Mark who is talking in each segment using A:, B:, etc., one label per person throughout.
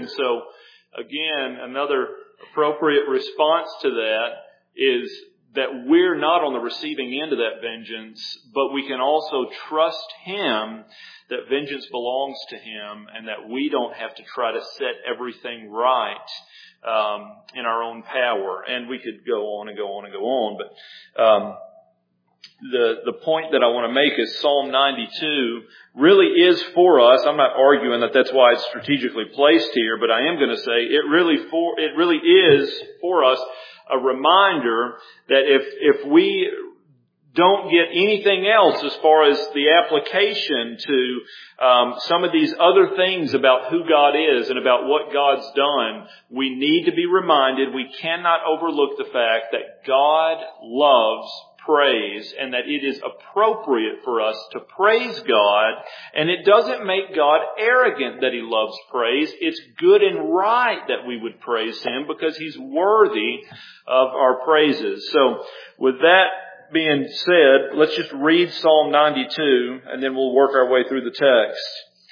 A: And so, again, another appropriate response to that is that we're not on the receiving end of that vengeance, but we can also trust Him that vengeance belongs to Him and that we don't have to try to set everything right in our own power. And we could go on and go on and go on, but the point that I want to make is Psalm 92 really is for us. I'm not arguing that that's why it's strategically placed here, but I am going to say it really is for us a reminder that if we don't get anything else as far as the application to some of these other things about who God is and about what God's done, we need to be reminded we cannot overlook the fact that God loves praise and that it is appropriate for us to praise God. And it doesn't make God arrogant that He loves praise. It's good and right that we would praise Him because He's worthy of our praises. So with that being said, let's just read Psalm 92 and then we'll work our way through the text.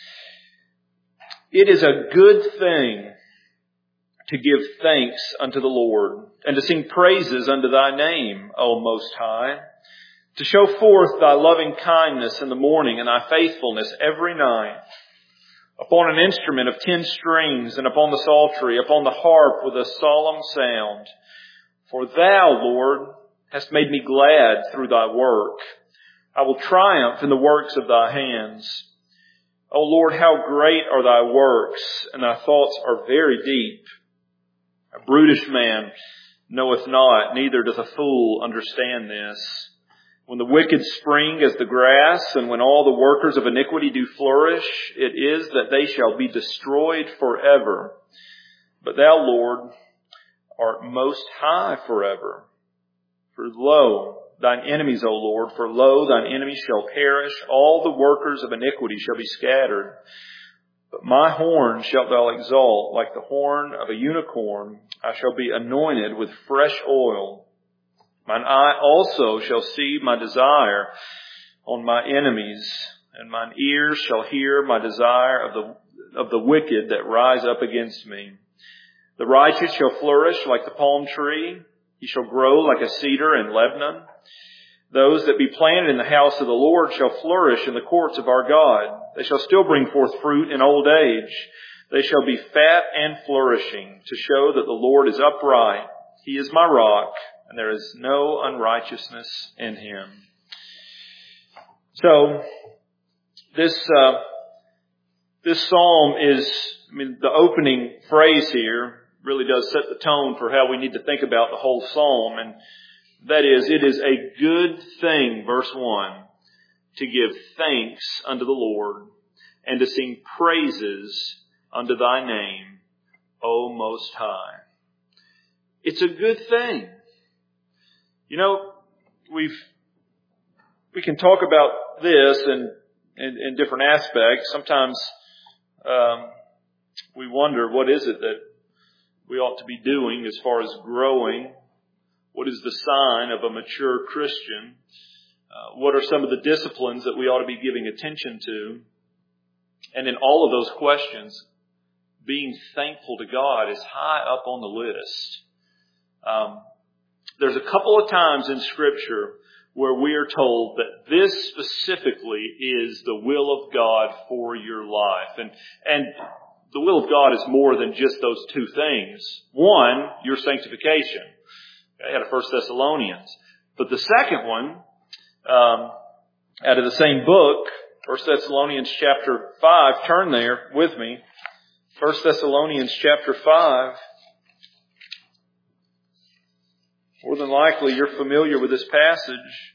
A: It is a good thing to give thanks unto the Lord, and to sing praises unto Thy name, O Most High, to show forth Thy loving kindness in the morning and Thy faithfulness every night, upon an instrument of 10 strings, and upon the psaltery, upon the harp with a solemn sound. For Thou, Lord, hast made me glad through Thy work. I will triumph in the works of Thy hands. O Lord, how great are Thy works, and Thy thoughts are very deep. A brutish man knoweth not, neither doth a fool understand this. When the wicked spring as the grass, and when all the workers of iniquity do flourish, it is that they shall be destroyed forever. But Thou, Lord, art most high forever. For lo, Thine enemies, O Lord, for lo, Thine enemies shall perish, all the workers of iniquity shall be scattered. But my horn shalt Thou exalt, like the horn of a unicorn. I shall be anointed with fresh oil. Mine eye also shall see my desire on my enemies, and mine ears shall hear my desire of the wicked that rise up against me. The righteous shall flourish like the palm tree. He shall grow like a cedar in Lebanon. Those that be planted in the house of the Lord shall flourish in the courts of our God. They shall still bring forth fruit in old age. They shall be fat and flourishing, to show that the Lord is upright. He is my rock, and there is no unrighteousness in Him. So, this psalm is, the opening phrase here really does set the tone for how we need to think about the whole psalm. And that is, it is a good thing, verse 1, to give thanks unto the Lord and to sing praises unto Thy name, O Most High. It's a good thing. We can talk about this in different aspects. Sometimes we wonder, what is it that we ought to be doing as far as growing? What is the sign of a mature Christian? What are some of the disciplines that we ought to be giving attention to? And in all of those questions, being thankful to God is high up on the list. There's a couple of times in Scripture where we are told that this specifically is the will of God for your life. And the will of God is more than just those two things. One, your sanctification. Out of 1 Thessalonians. But the second one, out of the same book, 1 Thessalonians chapter 5, turn there with me. 1 Thessalonians chapter 5. More than likely you're familiar with this passage.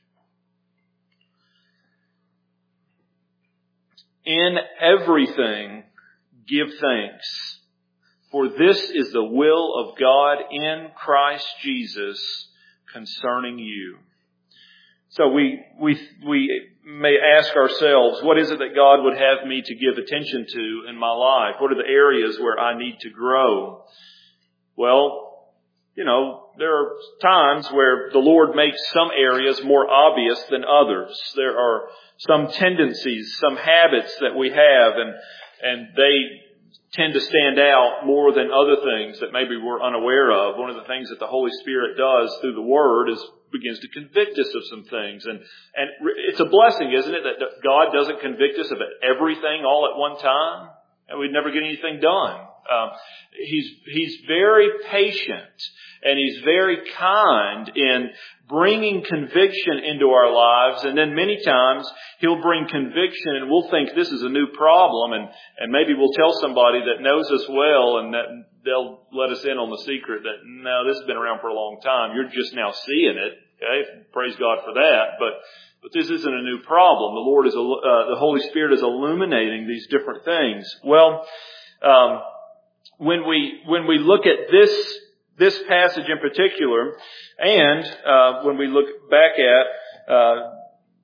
A: In everything, give thanks. For this is the will of God in Christ Jesus concerning you. So we may ask ourselves, what is it that God would have me to give attention to in my life? What are the areas where I need to grow? Well, there are times where the Lord makes some areas more obvious than others. There are some tendencies, some habits that we have, and they tend to stand out more than other things that maybe we're unaware of. One of the things that the Holy Spirit does through the Word is begins to convict us of some things. And it's a blessing, isn't it, that God doesn't convict us of everything all at one time, and we'd never get anything done. He's very patient, and He's very kind in bringing conviction into our lives. And then many times He'll bring conviction and we'll think this is a new problem, and maybe we'll tell somebody that knows us well, and that they'll let us in on the secret that, no, this has been around for a long time. You're just now seeing it. Okay? Praise God for that. But this isn't a new problem. The Holy Spirit is illuminating these different things. Well, when we look at this passage in particular, and when we look back at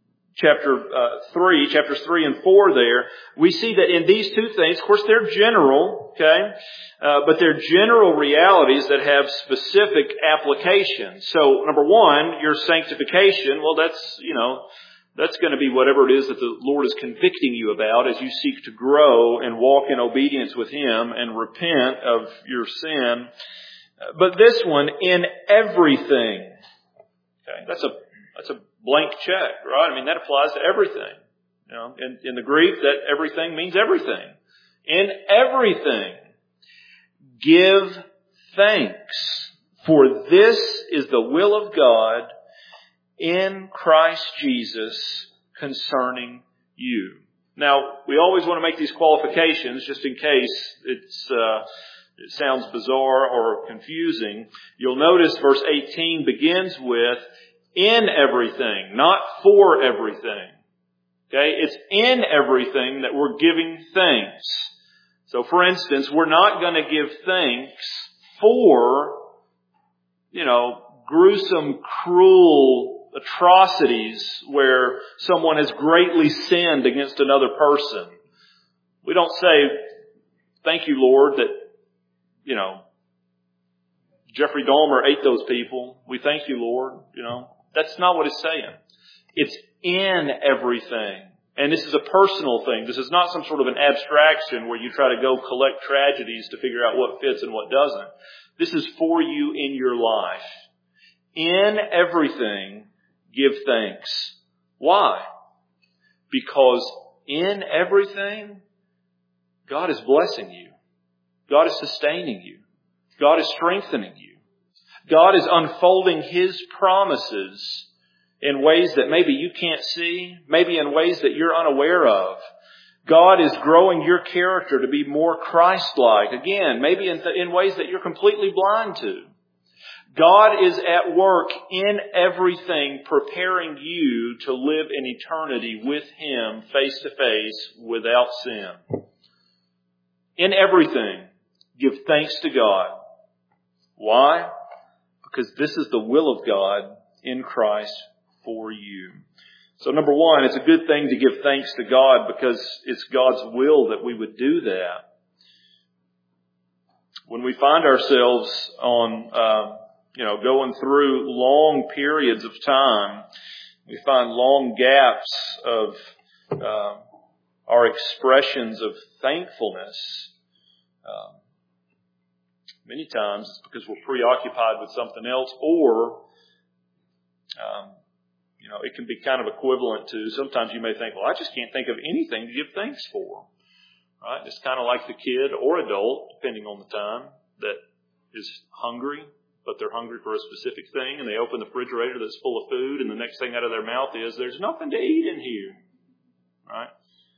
A: chapters 3 and 4 there, we see that in these two things, of course, they're general, okay, but they're general realities that have specific applications. So, number one, your sanctification, well, that's going to be whatever it is that the Lord is convicting you about as you seek to grow and walk in obedience with Him and repent of your sin. But this one, in everything. Okay, that's a blank check, right? I mean, that applies to everything. You know, in the Greek, that everything means everything. In everything, give thanks, for this is the will of God in Christ Jesus concerning you. Now, we always want to make these qualifications just in case it sounds bizarre or confusing. You'll notice verse 18 begins with in everything, not for everything. Okay? It's in everything that we're giving thanks. So, for instance, we're not going to give thanks for, gruesome, cruel atrocities where someone has greatly sinned against another person. We don't say, thank you, Lord, that, Jeffrey Dahmer ate those people. We thank you, Lord. That's not what it's saying. It's in everything. And this is a personal thing. This is not some sort of an abstraction where you try to go collect tragedies to figure out what fits and what doesn't. This is for you in your life. In everything, give thanks. Why? Because in everything, God is blessing you. God is sustaining you. God is strengthening you. God is unfolding His promises in ways that maybe you can't see, maybe in ways that you're unaware of. God is growing your character to be more Christ-like. Again, maybe in ways that you're completely blind to. God is at work in everything, preparing you to live in eternity with Him face to face without sin. In everything, give thanks to God. Why? Because this is the will of God in Christ for you. So number one, it's a good thing to give thanks to God because it's God's will that we would do that. When we find ourselves on, going through long periods of time, we find long gaps of our expressions of thankfulness. Many times it's because we're preoccupied with something else, or, it can be kind of equivalent to, sometimes you may think, well, I just can't think of anything to give thanks for. Right? It's kind of like the kid or adult, depending on the time, that is hungry, but they're hungry for a specific thing, and they open the refrigerator that's full of food, and the next thing out of their mouth is, there's nothing to eat in here. Right?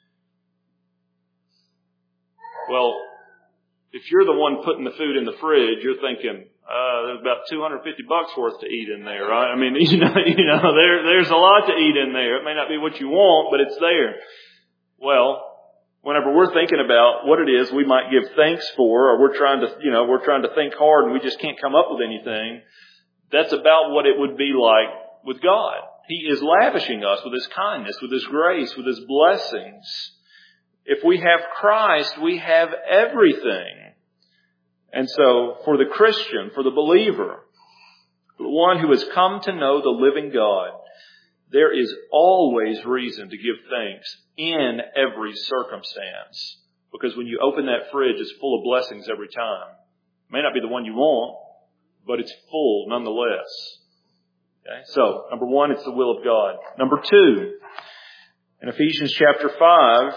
A: Well, if you're the one putting the food in the fridge, you're thinking, there's about $250 worth to eat in there, right? I mean, there's a lot to eat in there. It may not be what you want, but it's there. Well, whenever we're thinking about what it is we might give thanks for, or we're trying to think hard and we just can't come up with anything, that's about what it would be like with God. He is lavishing us with His kindness, with His grace, with His blessings. If we have Christ, we have everything. And so, for the Christian, for the believer, the one who has come to know the living God, there is always reason to give thanks in every circumstance. Because when you open that fridge, it's full of blessings every time. It may not be the one you want, but it's full nonetheless. Okay? So, number one, it's the will of God. Number two, in Ephesians chapter 5,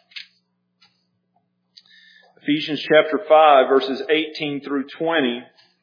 A: verses 18 through 20,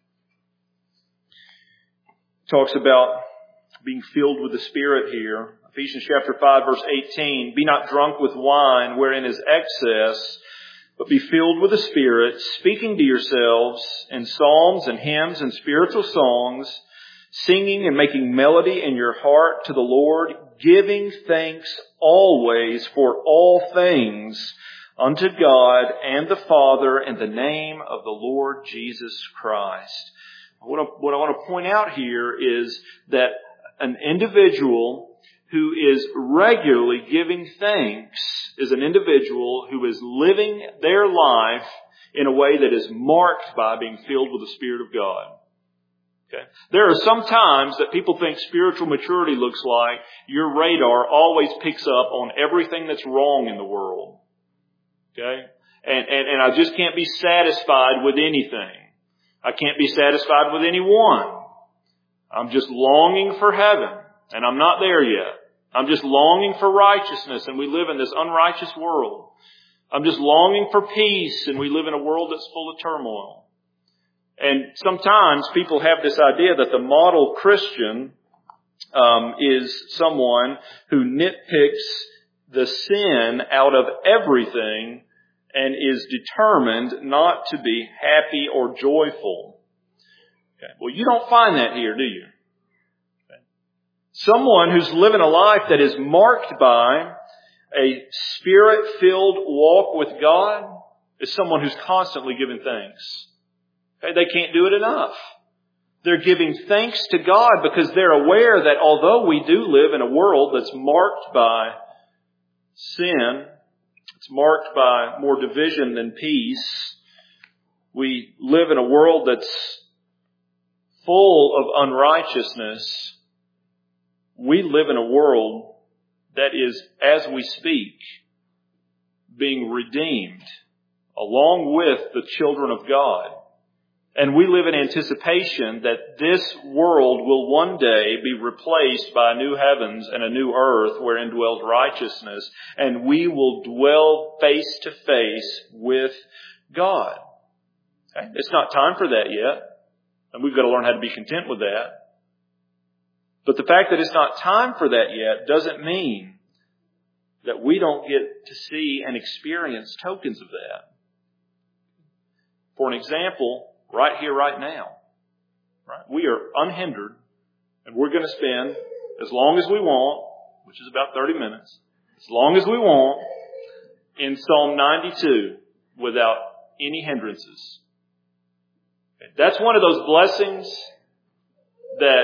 A: talks about being filled with the Spirit here. Ephesians chapter 5, verse 18, be not drunk with wine wherein is excess, but be filled with the Spirit, speaking to yourselves in psalms and hymns and spiritual songs, singing and making melody in your heart to the Lord, giving thanks always for all things unto God and the Father in the name of the Lord Jesus Christ. What I want to point out here is that an individual who is regularly giving thanks is an individual who is living their life in a way that is marked by being filled with the Spirit of God. Okay? There are some times that people think spiritual maturity looks like your radar always picks up on everything that's wrong in the world. Okay? And I just can't be satisfied with anything. I can't be satisfied with anyone. I'm just longing for heaven, and I'm not there yet. I'm just longing for righteousness, and we live in this unrighteous world. I'm just longing for peace, and we live in a world that's full of turmoil. And sometimes people have this idea that the model Christian is someone who nitpicks the sin out of everything and is determined not to be happy or joyful. Okay. Well, you don't find that here, do you? Okay. Someone who's living a life that is marked by a Spirit-filled walk with God is someone who's constantly giving thanks. Okay. They can't do it enough. They're giving thanks to God because they're aware that although we do live in a world that's marked by sin, it's marked by more division than peace. We live in a world that's full of unrighteousness. We live in a world that is, as we speak, being redeemed along with the children of God. And we live in anticipation that this world will one day be replaced by new heavens and a new earth wherein dwells righteousness. And we will dwell face to face with God. Okay? It's not time for that yet. And we've got to learn how to be content with that. But the fact that it's not time for that yet doesn't mean that we don't get to see and experience tokens of that. For an example, right here, right now. Right? We are unhindered, and we're going to spend as long as we want, which is about 30 minutes, as long as we want, in Psalm 92 without any hindrances. Okay. That's one of those blessings that,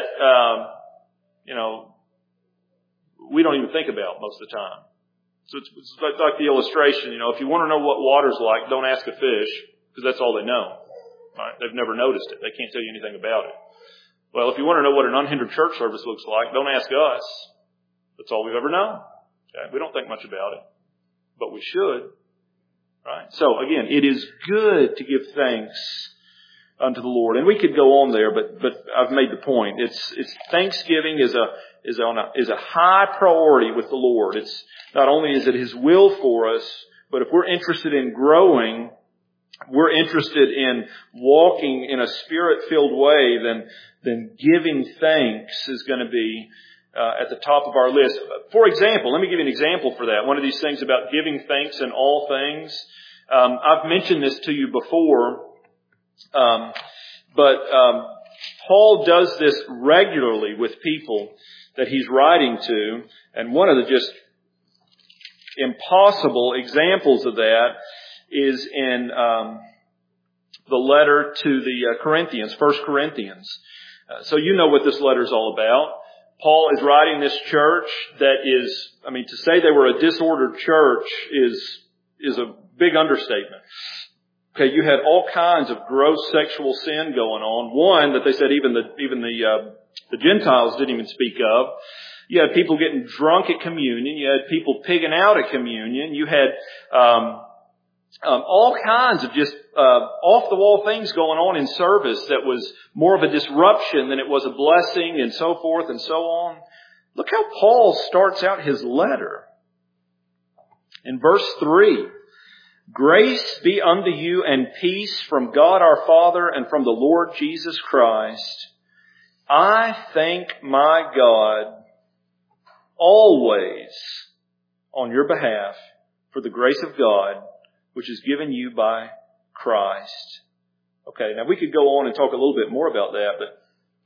A: we don't even think about most of the time. So it's like the illustration, if you want to know what water's like, don't ask a fish, because that's all they know. Right? They've never noticed it. They can't tell you anything about it. Well, if you want to know what an unhindered church service looks like, don't ask us. That's all we've ever known. Okay? We don't think much about it. But we should. Right? So again, it is good to give thanks unto the Lord. And we could go on there, but I've made the point. It's Thanksgiving is a high priority with the Lord. It's not only is it His will for us, but if we're interested in growing, we're interested in walking in a Spirit-filled way, then giving thanks is going to be at the top of our list. For example, let me give you an example for that. One of these things about giving thanks in all things. I've mentioned this to you before, but Paul does this regularly with people that he's writing to, and one of the just impossible examples of that is in the letter to the Corinthians, 1 Corinthians. So you know what this letter is all about. Paul is writing this church that is, to say they were a disordered church is a big understatement. Okay, you had all kinds of gross sexual sin going on. One that they said even the Gentiles didn't even speak of. You had people getting drunk at communion. You had people pigging out at communion. You had all kinds of just off-the-wall things going on in service that was more of a disruption than it was a blessing, and so forth and so on. Look how Paul starts out his letter. In verse 3, "Grace be unto you and peace from God our Father and from the Lord Jesus Christ. I thank my God always on your behalf for the grace of God, which is given you by Christ." Okay, now we could go on and talk a little bit more about that, but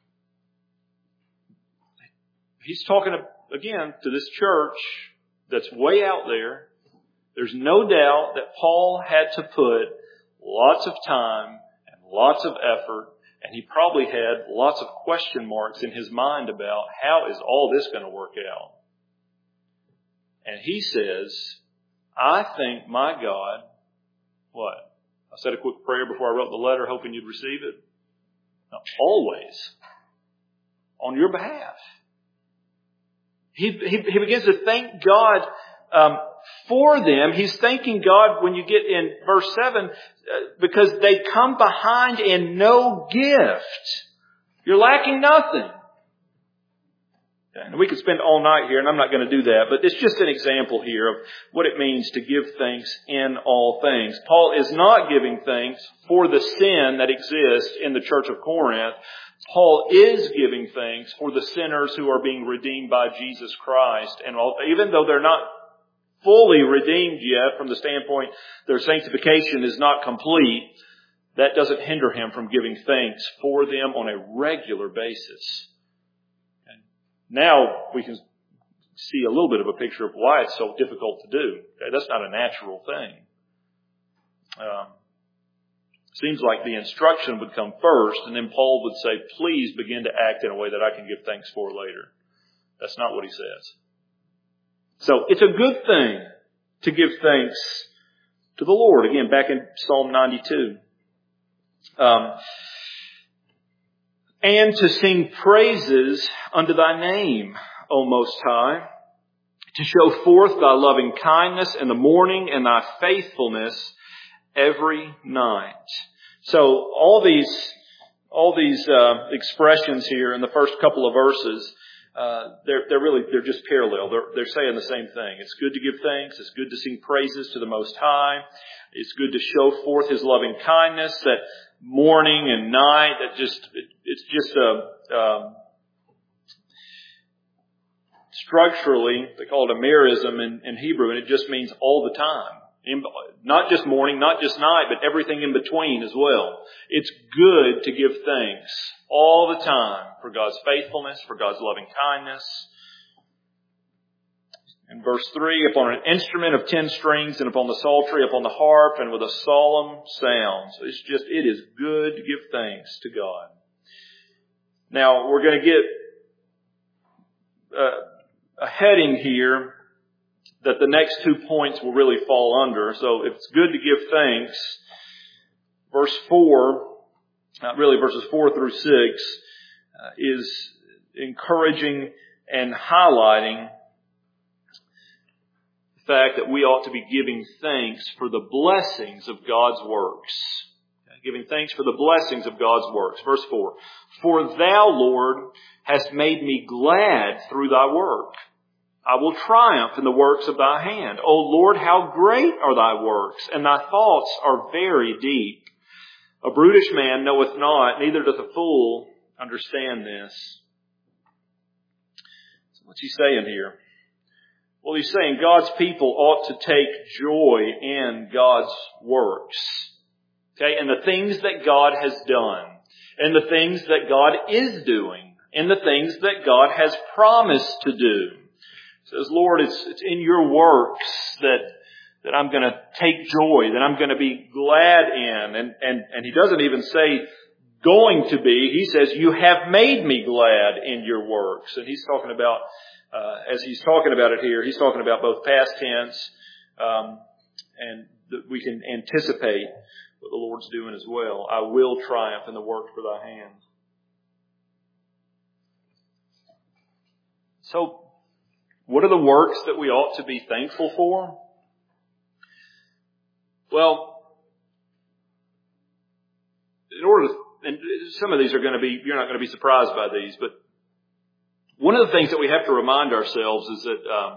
A: he's talking again to this church that's way out there. There's no doubt that Paul had to put lots of time and lots of effort, and he probably had lots of question marks in his mind about how is all this going to work out. And he says, "I thank my God," what? I said a quick prayer before I wrote the letter hoping you'd receive it. No, always on your behalf. He begins to thank God for them. He's thanking God when you get in verse 7 because they come behind in no gift. You're lacking nothing. And we could spend all night here, and I'm not going to do that, but it's just an example here of what it means to give thanks in all things. Paul is not giving thanks for the sin that exists in the church of Corinth. Paul is giving thanks for the sinners who are being redeemed by Jesus Christ. And even though they're not fully redeemed yet from the standpoint their sanctification is not complete, that doesn't hinder him from giving thanks for them on a regular basis. And now we can see a little bit of a picture of why it's so difficult to do. Okay, that's not a natural thing. Seems like the instruction would come first, and then Paul would say, "Please begin to act in a way that I can give thanks for later." That's not what he says. So it's a good thing to give thanks to the Lord. Again, back in Psalm 92. "And to sing praises unto thy name, O Most High, to show forth thy loving kindness in the morning and thy faithfulness every night." So all these expressions here in the first couple of verses, they're just parallel. They're saying the same thing. It's good to give thanks. It's good to sing praises to the Most High. It's good to show forth His loving kindness. That morning and night, it's just structurally, they call it a merism in Hebrew, and it just means all the time. Not just morning, not just night, but everything in between as well. It's good to give thanks all the time for God's faithfulness, for God's loving kindness. In verse 3, "Upon an instrument of 10 strings, and upon the psaltery, upon the harp, and with a solemn sound." So it is good to give thanks to God. Now, we're going to get a heading here that the next 2 points will really fall under. So if it's good to give thanks, verse 4, verses 4 through 6, is encouraging and highlighting the fact that we ought to be giving thanks for the blessings of God's works. Giving thanks for the blessings of God's works. Verse 4, "For thou, Lord, hast made me glad through thy work. I will triumph in the works of thy hand. O Lord, how great are thy works, and thy thoughts are very deep. A brutish man knoweth not, neither doth a fool understand this." So what's he saying here? Well, he's saying God's people ought to take joy in God's works. Okay, and the things that God has done, and the things that God is doing, and the things that God has promised to do. He says, "Lord, it's in your works that I'm going to take joy, that I'm going to be glad in." And he doesn't even say going to be. He says, "You have made me glad in your works." And he's talking about, as he's talking about it here, he's talking about both past tense, and that we can anticipate what the Lord's doing as well. "I will triumph in the work for thy hands." So, what are the works that we ought to be thankful for? Well, in order to, and some of these are going to be, you're not going to be surprised by these, but one of the things that we have to remind ourselves is that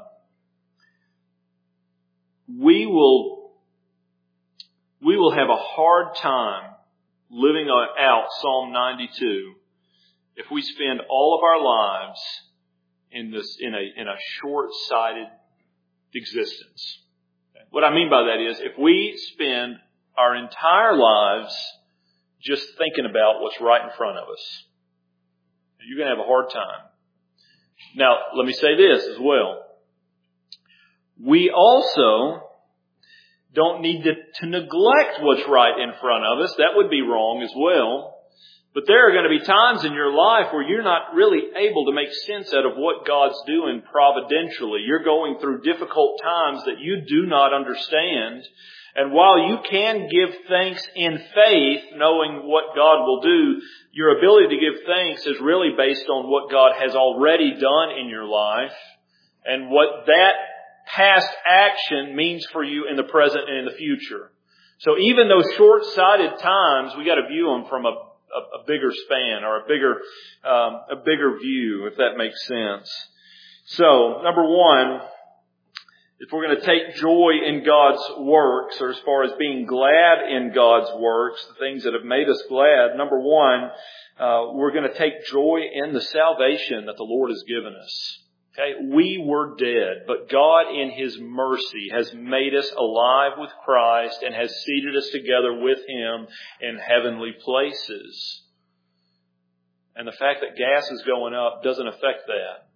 A: we will have a hard time living out Psalm 92 if we spend all of our lives in a short-sighted existence. What I mean by that is, if we spend our entire lives just thinking about what's right in front of us, you're going to have a hard time. Now, let me say this as well. We also don't need to neglect what's right in front of us. That would be wrong as well. But there are going to be times in your life where you're not really able to make sense out of what God's doing providentially. You're going through difficult times that you do not understand. And while you can give thanks in faith, knowing what God will do, your ability to give thanks is really based on what God has already done in your life and what that past action means for you in the present and in the future. So even those short-sighted times, we got to view them from a bigger span or a bigger view, if that makes sense. So, number one, if we're going to take joy in God's works, or as far as being glad in God's works, the things that have made us glad, number one, we're going to take joy in the salvation that the Lord has given us. Okay, we were dead, but God in His mercy has made us alive with Christ and has seated us together with Him in heavenly places. And the fact that gas is going up doesn't affect that.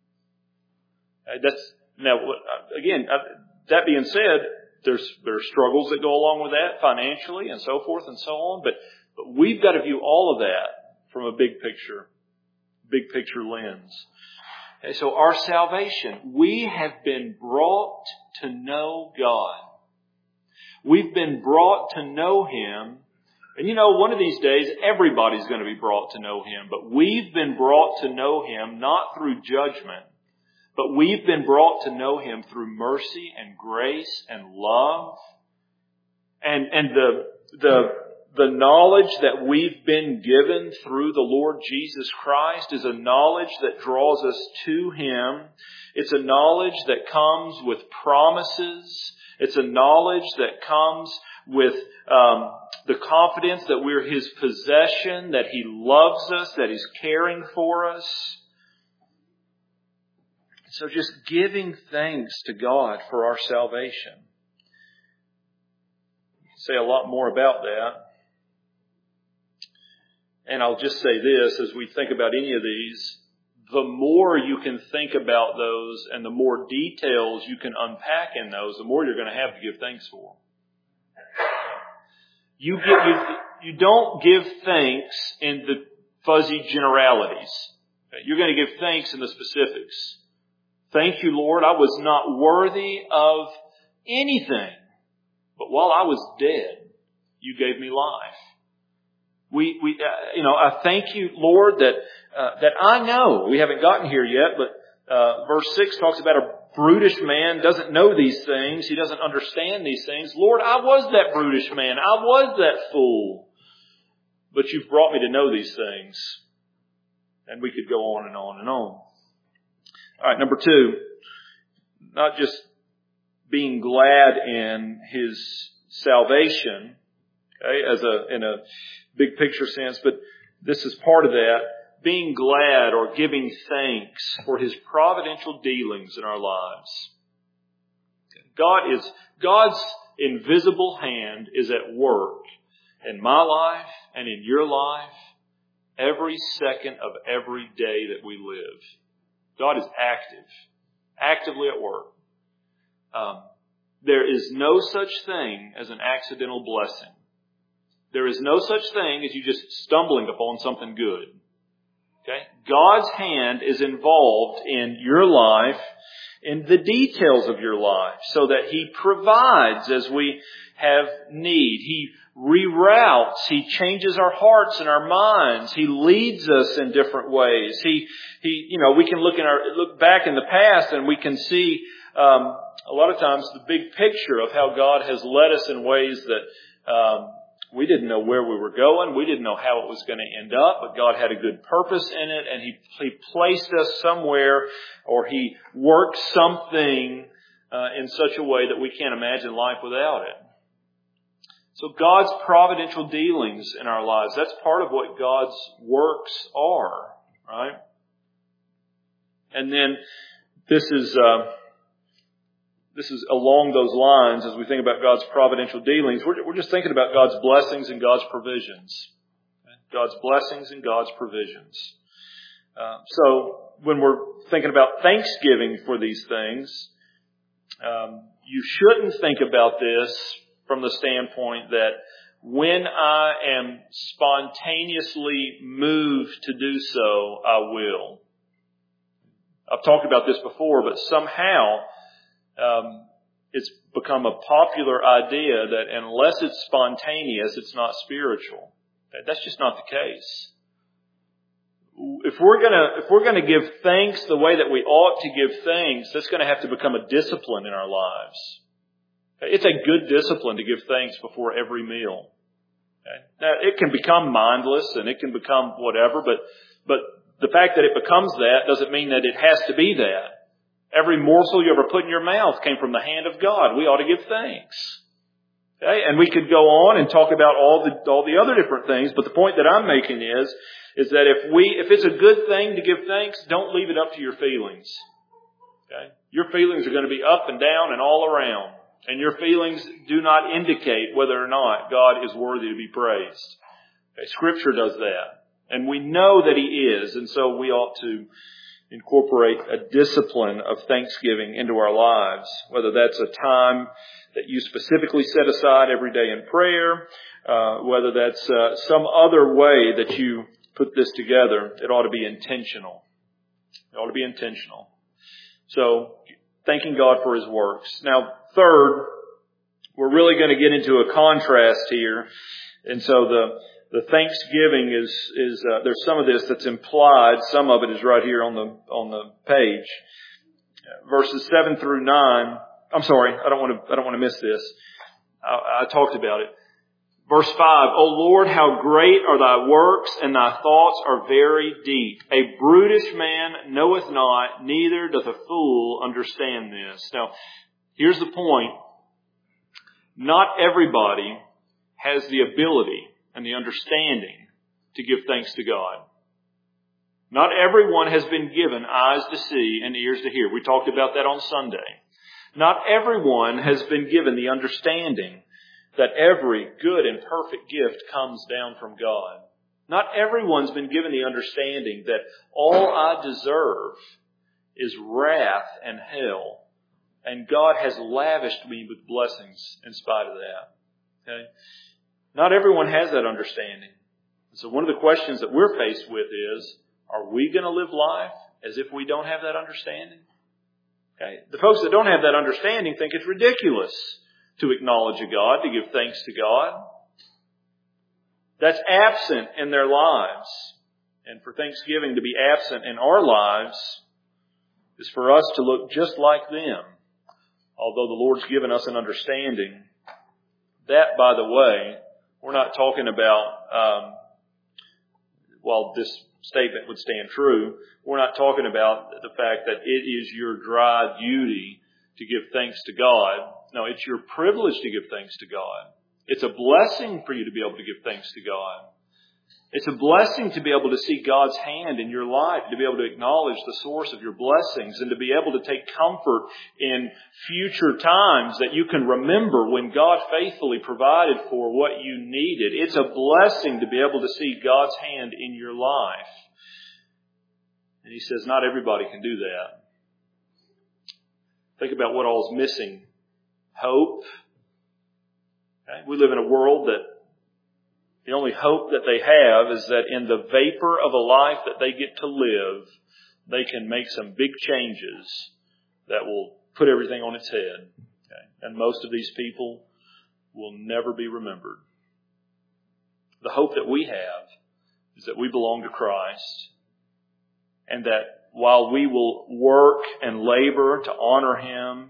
A: That being said, there's struggles that go along with that financially and so forth and so on, but we've got to view all of that from a big picture lens. Okay, so our salvation, we have been brought to know God. We've been brought to know Him. And one of these days, everybody's going to be brought to know Him. But we've been brought to know Him not through judgment, but we've been brought to know Him through mercy and grace and love. And the knowledge that we've been given through the Lord Jesus Christ is a knowledge that draws us to Him. It's a knowledge that comes with promises. It's a knowledge that comes with the confidence that we're His possession, that He loves us, that He's caring for us. So just giving thanks to God for our salvation. Say a lot more about that. And I'll just say this, as we think about any of these, the more you can think about those and the more details you can unpack in those, the more you're going to have to give thanks for. You don't give thanks in the fuzzy generalities. You're going to give thanks in the specifics. Thank you, Lord, I was not worthy of anything, but while I was dead, you gave me life. I thank you, Lord, that I know, we haven't gotten here yet, but verse 6 talks about a brutish man doesn't know these things. He doesn't understand these things. Lord, I was that brutish man. I was that fool. But you've brought me to know these things. And we could go on and on and on. All right, number 2, not just being glad in His salvation, okay, in a big picture sense, but this is part of that. Being glad or giving thanks for His providential dealings in our lives. God's invisible hand is at work in my life and in your life every second of every day that we live. God is actively at work. There is no such thing as an accidental blessing. There is no such thing as you just stumbling upon something good. Okay? God's hand is involved in your life, in the details of your life, so that He provides as we have need. He reroutes. He changes our hearts and our minds. He leads us in different ways. We can look back in the past and we can see a lot of times the big picture of how God has led us in ways that we didn't know where we were going. We didn't know how it was going to end up, but God had a good purpose in it, and He placed us somewhere, or He worked something in such a way that we can't imagine life without it. So God's providential dealings in our lives, that's part of what God's works are, right? And then this is along those lines as we think about God's providential dealings. We're just thinking about God's blessings and God's provisions. God's blessings and God's provisions. So when we're thinking about thanksgiving for these things, you shouldn't think about this from the standpoint that when I am spontaneously moved to do so, I will. I've talked about this before, but somehow it's become a popular idea that unless it's spontaneous, it's not spiritual. That's just not the case. If we're gonna give thanks the way that we ought to give thanks, that's going to have to become a discipline in our lives. It's a good discipline to give thanks before every meal. Now, it can become mindless and it can become whatever, but the fact that it becomes that doesn't mean that it has to be that. Every morsel you ever put in your mouth came from the hand of God. We ought to give thanks. Okay? And we could go on and talk about all the other different things, but the point that I'm making is that if it's a good thing to give thanks, don't leave it up to your feelings. Okay? Your feelings are going to be up and down and all around. And your feelings do not indicate whether or not God is worthy to be praised. Okay? Scripture does that. And we know that He is. And so we ought to incorporate a discipline of thanksgiving into our lives. Whether that's a time that you specifically set aside every day in prayer, whether that's some other way that you put this together, it ought to be intentional. It ought to be intentional. So, thanking God for His works. Now, third, we're really going to get into a contrast here. And so the thanksgiving is there's some of this that's implied. Some of it is right here on the page. Verses 7 through 9. I'm sorry, I don't want to miss this. I talked about it. Verse 5, O Lord, how great are thy works, and thy thoughts are very deep. A brutish man knoweth not, neither doth a fool understand this. Now, here's the point. Not everybody has the ability and the understanding to give thanks to God. Not everyone has been given eyes to see and ears to hear. We talked about that on Sunday. Not everyone has been given the understanding that every good and perfect gift comes down from God. Not everyone's been given the understanding that all I deserve is wrath and hell, and God has lavished me with blessings in spite of that. Okay? Not everyone has that understanding. So one of the questions that we're faced with is, are we going to live life as if we don't have that understanding? Okay? The folks that don't have that understanding think it's ridiculous to acknowledge a God, to give thanks to God. That's absent in their lives. And for Thanksgiving to be absent in our lives is for us to look just like them. Although the Lord's given us an understanding. That, by the way, we're not talking about, while this statement would stand true, we're not talking about the fact that it is your dry duty to give thanks to God. No, it's your privilege to give thanks to God. It's a blessing for you to be able to give thanks to God. It's a blessing to be able to see God's hand in your life, to be able to acknowledge the source of your blessings, and to be able to take comfort in future times that you can remember when God faithfully provided for what you needed. It's a blessing to be able to see God's hand in your life. And He says not everybody can do that. Think about what all is missing. Hope. Okay? We live in a world that the only hope that they have is that in the vapor of a life that they get to live, they can make some big changes that will put everything on its head. Okay? And most of these people will never be remembered. The hope that we have is that we belong to Christ, and that while we will work and labor to honor Him,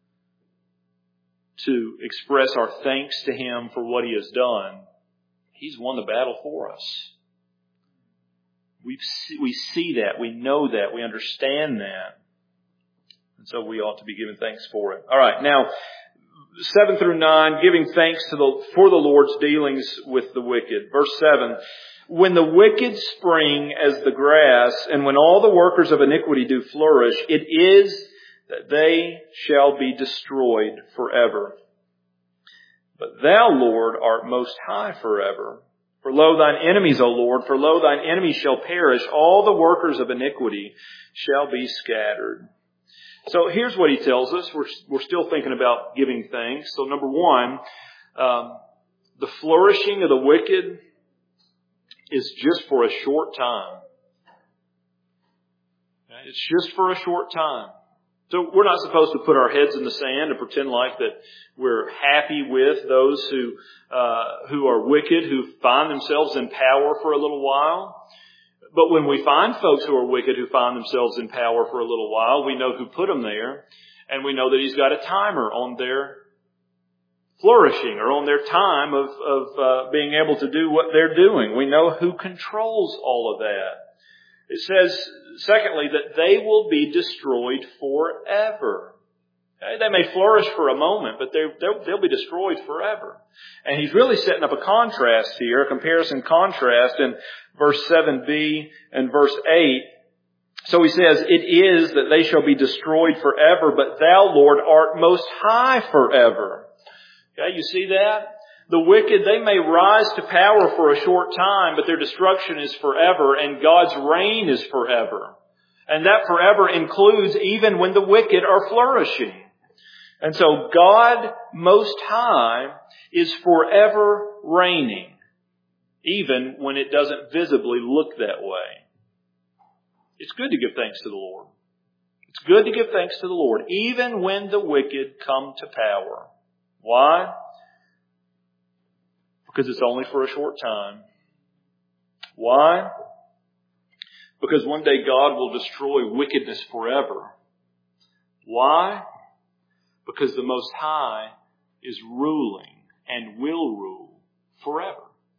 A: to express our thanks to Him for what He has done, He's won the battle for us. We see that, we know that, we understand that. And so we ought to be giving thanks for it. All right, now 7 through 9, giving thanks for the Lord's dealings with the wicked. Verse 7, when the wicked spring as the grass, and when all the workers of iniquity do flourish, it is that they shall be destroyed forever. But thou, Lord, art most high forever. For lo, thine enemies, O Lord, for lo, thine enemies shall perish. All the workers of iniquity shall be scattered. So here's what he tells us. We're still thinking about giving thanks. So number one, the flourishing of the wicked is just for a short time. It's just for a short time. So we're not supposed to put our heads in the sand and pretend like that we're happy with those who are wicked, who find themselves in power for a little while. But when we find folks who are wicked who find themselves in power for a little while, we know who put them there, and we know that He's got a timer on their flourishing or on their time of being able to do what they're doing. We know who controls all of that. It says, secondly, that they will be destroyed forever. Okay? They may flourish for a moment, but they'll be destroyed forever. And he's really setting up a contrast here, a comparison contrast in verse 7b and verse 8. So he says, it is that they shall be destroyed forever, but thou, Lord, art most high forever. Okay, you see that? The wicked, they may rise to power for a short time, but their destruction is forever, and God's reign is forever. And that forever includes even when the wicked are flourishing. And so God Most High is forever reigning, even when it doesn't visibly look that way. It's good to give thanks to the Lord. It's good to give thanks to the Lord, even when the wicked come to power. Why? Because it's only for a short time. Why? Because one day God will destroy wickedness forever. Why? Because the Most High is ruling and will rule forever.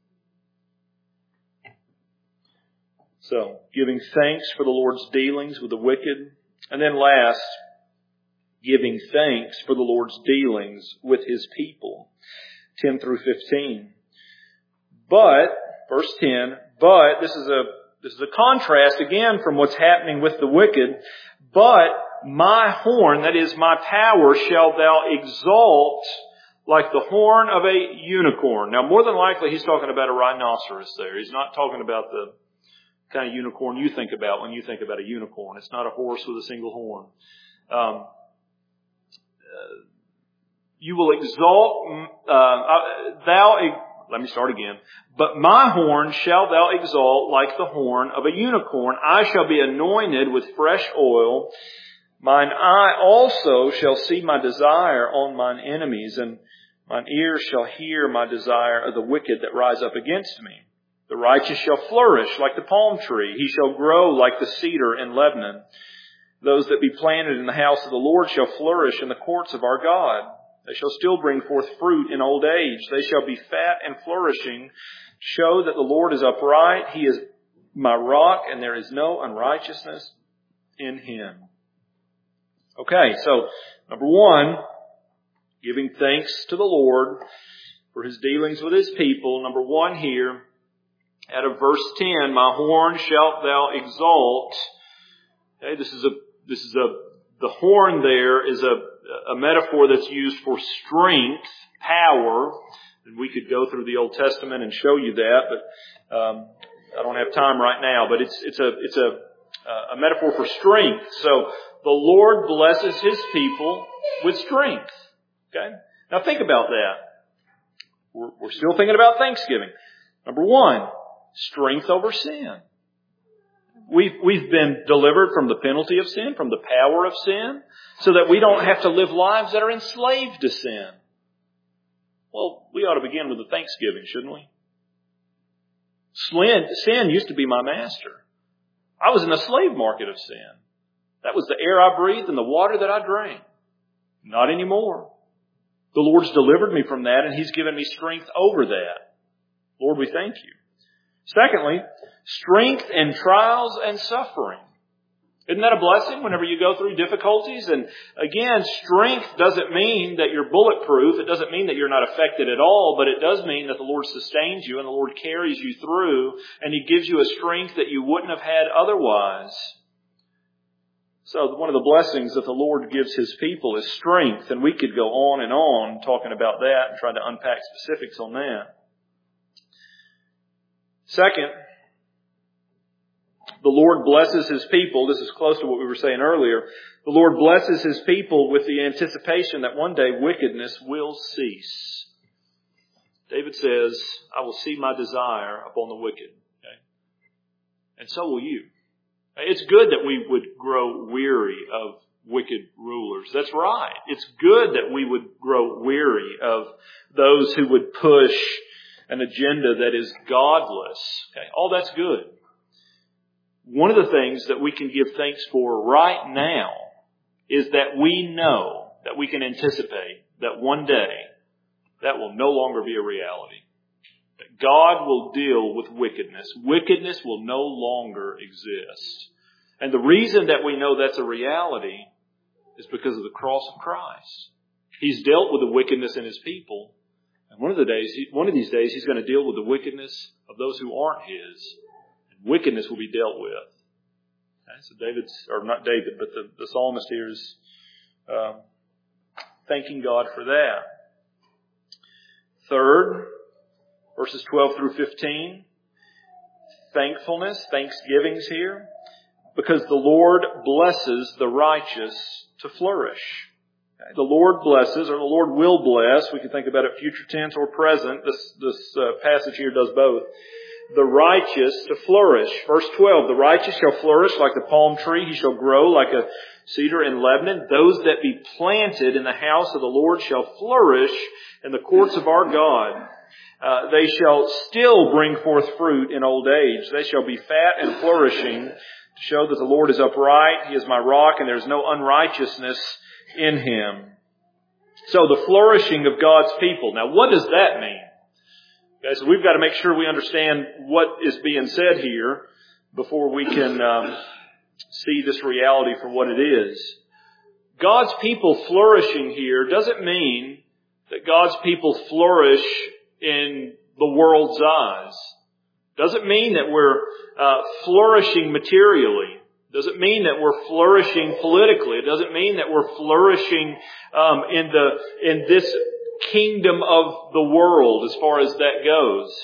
A: So, giving thanks for the Lord's dealings with the wicked. And then last, giving thanks for the Lord's dealings with His people. 10 through 15. But, verse 10, but, this is a contrast again from what's happening with the wicked. But my horn, that is my power, shall thou exalt like the horn of a unicorn. Now, more than likely, he's talking about a rhinoceros there. He's not talking about the kind of unicorn you think about when you think about a unicorn. It's not a horse with a single horn. You will exalt, let me start again. But my horn shalt thou exalt like the horn of a unicorn. I shall be anointed with fresh oil. Mine eye also shall see my desire on mine enemies, and mine ears shall hear my desire of the wicked that rise up against me. The righteous shall flourish like the palm tree. He shall grow like the cedar in Lebanon. Those that be planted in the house of the Lord shall flourish in the courts of our God. They shall still bring forth fruit in old age. They shall be fat and flourishing. Show that the Lord is upright. He is my rock, and there is no unrighteousness in Him. Okay, so number one, giving thanks to the Lord for His dealings with His people. Number one here, out of verse 10, my horn shalt thou exalt. Okay, the horn there is a metaphor that's used for strength, power, and we could go through the Old Testament and show you that, but I don't have time right now. But it's a metaphor for strength. So the Lord blesses His people with strength. Okay, now think about that. We're still thinking about Thanksgiving. Number one, strength over sin. We've been delivered from the penalty of sin, from the power of sin, so that we don't have to live lives that are enslaved to sin. Well, we ought to begin with the Thanksgiving, shouldn't we? Sin used to be my master. I was in the slave market of sin. That was the air I breathed and the water that I drank. Not anymore. The Lord's delivered me from that, and He's given me strength over that. Lord, we thank You. Secondly, strength in trials and suffering. Isn't that a blessing whenever you go through difficulties? And again, strength doesn't mean that you're bulletproof. It doesn't mean that you're not affected at all, but it does mean that the Lord sustains you and the Lord carries you through, and He gives you a strength that you wouldn't have had otherwise. So one of the blessings that the Lord gives His people is strength, and we could go on talking about that and trying to unpack specifics on that. Second, the Lord blesses His people. This is close to what we were saying earlier. The Lord blesses His people with the anticipation that one day wickedness will cease. David says, I will see my desire upon the wicked. Okay? And so will you. It's good that we would grow weary of wicked rulers. That's right. It's good that we would grow weary of those who would push an agenda that is godless. Okay? All that's good. One of the things that we can give thanks for right now is that we know, that we can anticipate that one day that will no longer be a reality. That God will deal with wickedness. Wickedness will no longer exist. And the reason that we know that's a reality is because of the cross of Christ. He's dealt with the wickedness in His people. And one of these days, He's going to deal with the wickedness of those who aren't His. Wickedness will be dealt with. Okay, so the psalmist here is thanking God for that. Third, verses 12 through 15, thanksgiving's here, because the Lord blesses the righteous to flourish. Okay, the Lord blesses, or the Lord will bless. We can think about it future tense or present. This passage here does both. The righteous to flourish. Verse 12, the righteous shall flourish like the palm tree. He shall grow like a cedar in Lebanon. Those that be planted in the house of the Lord shall flourish in the courts of our God. They shall still bring forth fruit in old age. They shall be fat and flourishing to show that the Lord is upright. He is my rock, and there is no unrighteousness in Him. So the flourishing of God's people. Now, what does that mean? Okay, so we've got to make sure we understand what is being said here before we can see this reality for what it is. God's people flourishing here doesn't mean that God's people flourish in the world's eyes. Doesn't mean that we're flourishing materially. Doesn't mean that we're flourishing politically. It doesn't mean that we're flourishing in this kingdom of the world as far as that goes.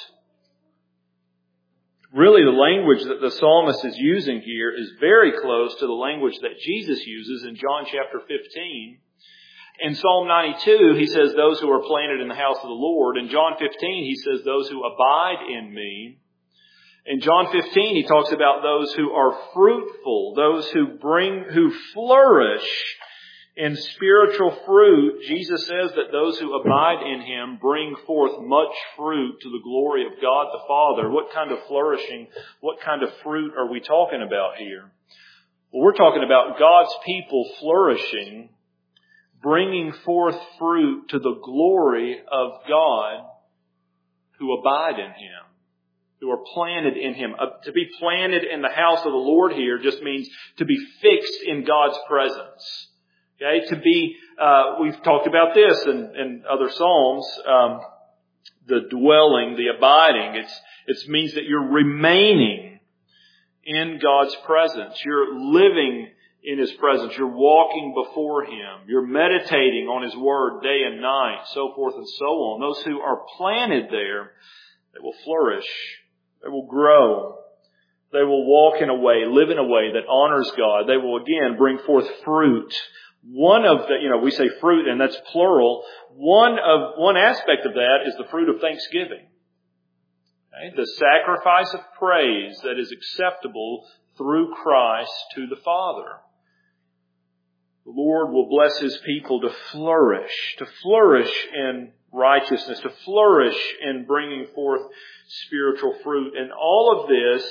A: Really, the language that the psalmist is using here is very close to the language that Jesus uses in John chapter 15. In Psalm 92, he says, those who are planted in the house of the Lord. In John 15, he says, those who abide in me. In John 15, he talks about those who are fruitful, those who flourish in spiritual fruit. Jesus says that those who abide in Him bring forth much fruit to the glory of God the Father. What kind of flourishing, what kind of fruit are we talking about here? Well, we're talking about God's people flourishing, bringing forth fruit to the glory of God who abide in Him, who are planted in Him. To be planted in the house of the Lord here just means to be fixed in God's presence. Okay, to be, we've talked about this in other Psalms, the dwelling, the abiding. It means that you're remaining in God's presence. You're living in His presence. You're walking before Him. You're meditating on His Word day and night, so forth and so on. Those who are planted there, they will flourish. They will grow. They will walk in a way, live in a way that honors God. They will again bring forth fruit. One of the, we say fruit and that's plural. One aspect of that is the fruit of thanksgiving. Okay? The sacrifice of praise that is acceptable through Christ to the Father. The Lord will bless His people to flourish in righteousness, to flourish in bringing forth spiritual fruit. And all of this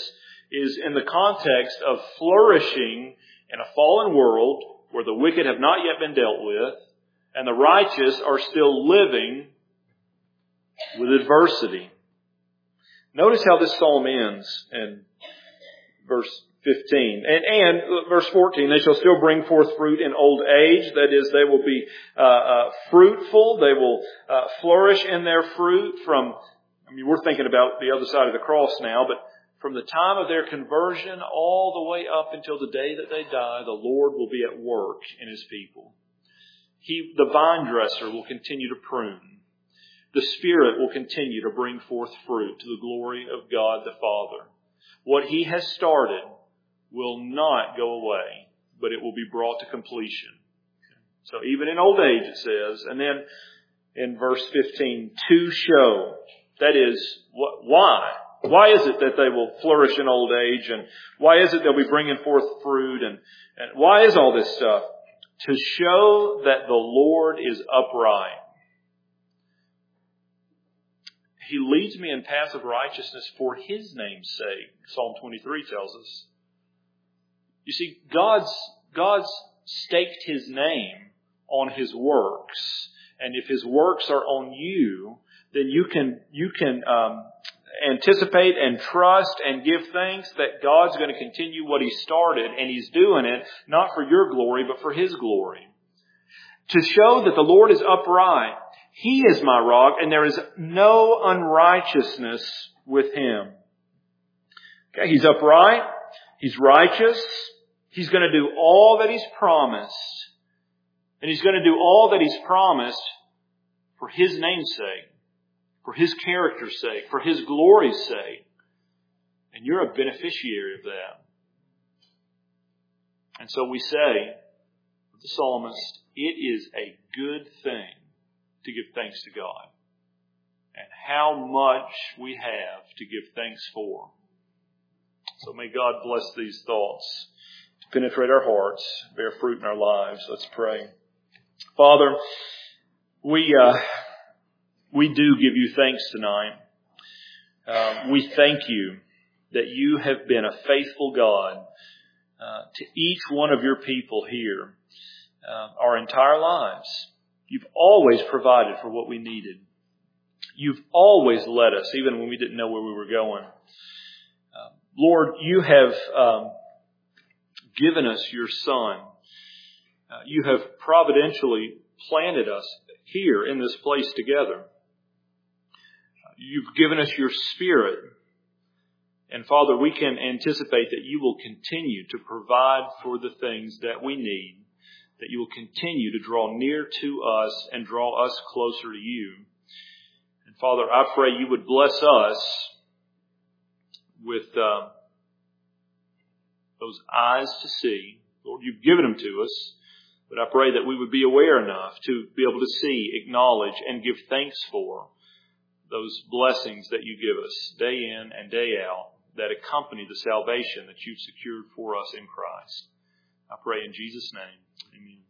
A: is in the context of flourishing in a fallen world where the wicked have not yet been dealt with and the righteous are still living with adversity. Notice how this psalm ends in verse 15. And verse 14, they shall still bring forth fruit in old age. That is, they will be fruitful. They will flourish in their fruit we're thinking about the other side of the cross now, but from the time of their conversion all the way up until the day that they die, the Lord will be at work in His people. The vine dresser will continue to prune. The Spirit will continue to bring forth fruit to the glory of God the Father. What He has started will not go away, but it will be brought to completion. So even in old age it says, and then in verse 15, to show. That is, why? Why is it that they will flourish in old age? And why is it they'll be bringing forth fruit? And why is all this stuff? To show that the Lord is upright. He leads me in paths of righteousness for His name's sake, Psalm 23 tells us. You see, God's staked His name on His works. And if His works are on you, then you can anticipate and trust and give thanks that God's going to continue what He started, and He's doing it not for your glory, but for His glory. To show that the Lord is upright. He is my rock, and there is no unrighteousness with Him. Okay, He's upright. He's righteous. He's going to do all that He's promised. And He's going to do all that He's promised for His name's sake, for His character's sake, for His glory's sake. And you're a beneficiary of that. And so we say, with the psalmist, it is a good thing to give thanks to God. And how much we have to give thanks for. So may God bless these thoughts to penetrate our hearts, bear fruit in our lives. Let's pray. Father, we do give You thanks tonight. We thank You that You have been a faithful God to each one of Your people here our entire lives. You've always provided for what we needed. You've always led us, even when we didn't know where we were going. Lord, You have given us Your Son. You have providentially planted us here in this place together. You've given us Your Spirit. And Father, we can anticipate that You will continue to provide for the things that we need, that You will continue to draw near to us and draw us closer to You. And Father, I pray You would bless us with those eyes to see. Lord, You've given them to us, but I pray that we would be aware enough to be able to see, acknowledge, and give thanks for those blessings that You give us day in and day out that accompany the salvation that You've secured for us in Christ. I pray in Jesus' name. Amen.